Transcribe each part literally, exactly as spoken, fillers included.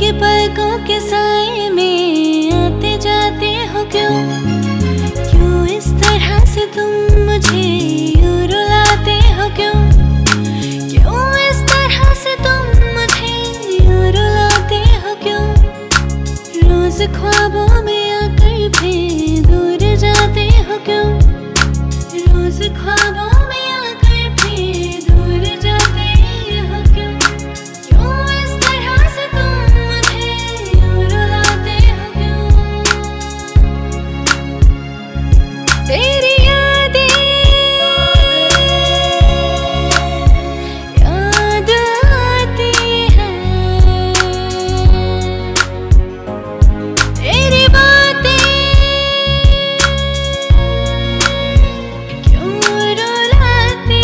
के पलकों के साए में आते जाते हो क्यों? क्यों इस तरह से तुम मुझे यूं रुलाते हो क्यों? क्यों इस तरह से तुम मुझे यूं रुलाते हो क्यों? रोज ख्वाबों में आकर भी दूर जाते हो क्यों? रोज ख्वाबों में आकर भी दूर जाते हो क्यों? क्यों इस तरह से तुम मुझे यूं रुलाते हो क्यों? तेरी यादें याद आती हैं, तेरी बातें क्यों रुलाती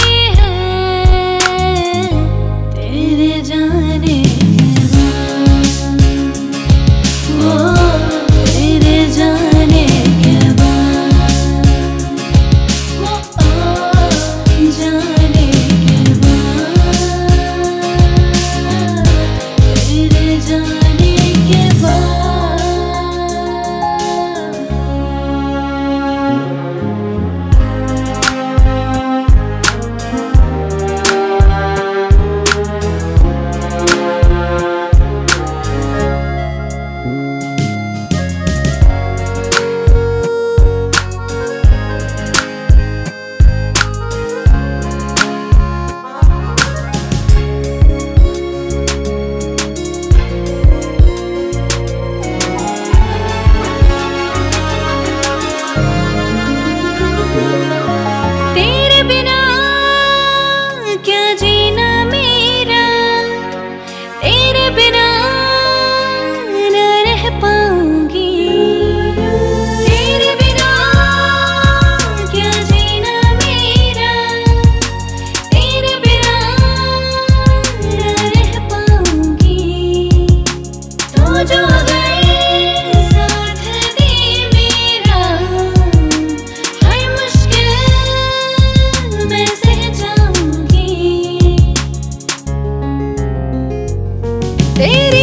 हैं, तेरे जाने वो तेरे जाने के बाद, वो जाने के बाद, तेरे जाने के बाद। तेरे बिना क्या जीना मेरा, तेरे बिना न रह पाऊंगी। तेरे बिना क्या जीना मेरा, तेरे बिना न रह पाऊंगी। तो जो अगर साथ दे मेरा, हर मुश्किल मैं सह जाऊंगी। तेरी